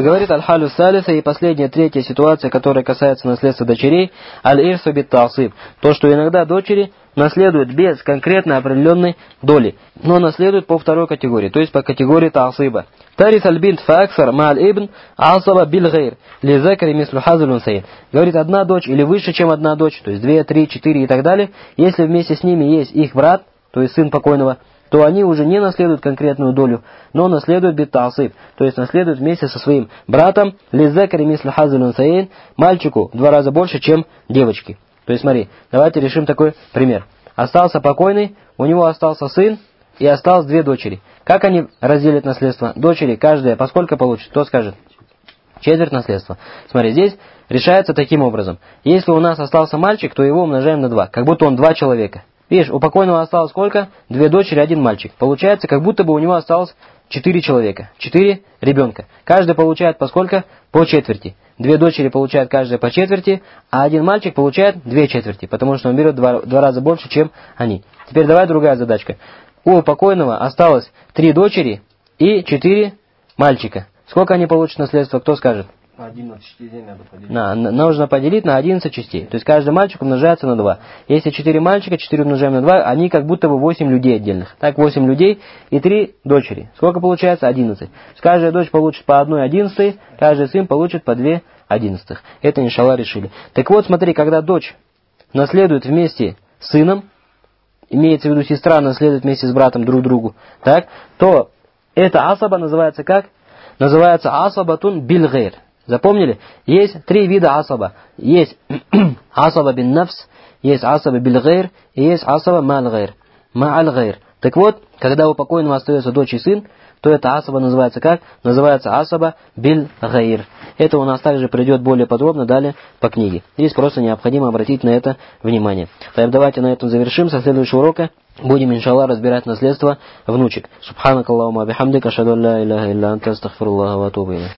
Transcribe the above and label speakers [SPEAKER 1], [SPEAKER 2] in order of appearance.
[SPEAKER 1] Говорит аль-халю салиса, и последняя, третья ситуация, которая касается наследства дочерей, аль-ирсу бит-таасиб. То, что иногда дочери наследуют без конкретно определенной доли, но наследуют по второй категории, то есть по категории таасиба. Тарис аль-бинт фааксар ма'аль-ибн асаба бил-гайр, ли-закари мислу хазуль унсаин. Говорит, одна дочь или выше, чем одна дочь, то есть 2, 3, 4 и так далее, если вместе с ними есть их брат, то есть сын покойного, то они уже не наследуют конкретную долю, но наследуют бит-таасиб, то есть наследуют вместе со своим братом, ли-закари мислу хазуль унсаин, мальчику в 2 раза больше, чем девочке. То есть смотри, давайте решим такой пример. Остался покойный, у него остался сын и осталось 2 дочери. Как они разделят наследство? Дочери каждая по сколько получит? Кто скажет? Четверть наследства. Смотри, здесь решается таким образом. Если у нас остался мальчик, то его умножаем на 2, как будто он 2 человека. Видишь, у покойного осталось сколько? 2 дочери, 1 мальчик. Получается, как будто бы у него осталось 4 человека, 4 ребенка. Каждый получает по сколько? По четверти. 2 дочери получают каждая по четверти, а 1 мальчик получает 2 четверти, потому что он берет 2 раза больше, чем они. Теперь давай другая задачка. У покойного осталось 3 дочери и 4 мальчика. Сколько они получат наследство, кто скажет?
[SPEAKER 2] 11 частей надо поделить.
[SPEAKER 1] Нужно поделить на 11 частей. То есть каждый мальчик умножается на 2. Если 4 мальчика, 4 умножаем на 2, они как будто бы 8 людей отдельных. Так, 8 людей и 3 дочери. Сколько получается? 11. Каждая дочь получит по 1/11, каждый сын получит по 2/11. Это, иншаллах, решили. Так вот, смотри, когда дочь наследует вместе с сыном, имеется в виду сестра наследует вместе с братом друг другу, так, то эта асаба называется как? Называется асабатун биль-гайр. Запомнили? Есть 3 вида асаба. Есть асаба бин нафс, есть асаба биль-гайр и есть асаба ма'аль-гайр. Ма'аль-гайр. Так вот, когда у покойного остается дочь и сын, то эта асаба называется как? Называется асаба биль-гайр. Это у нас также придет более подробно далее по книге. Здесь просто необходимо обратить на это внимание. Давайте на этом завершим. Со следующего урока будем, иншаллах, разбирать наследство внучек. Субханакаллахумма бихамдика, ашхаду ан ла иляха илля анта, астагфируллаха ва атубу илейх.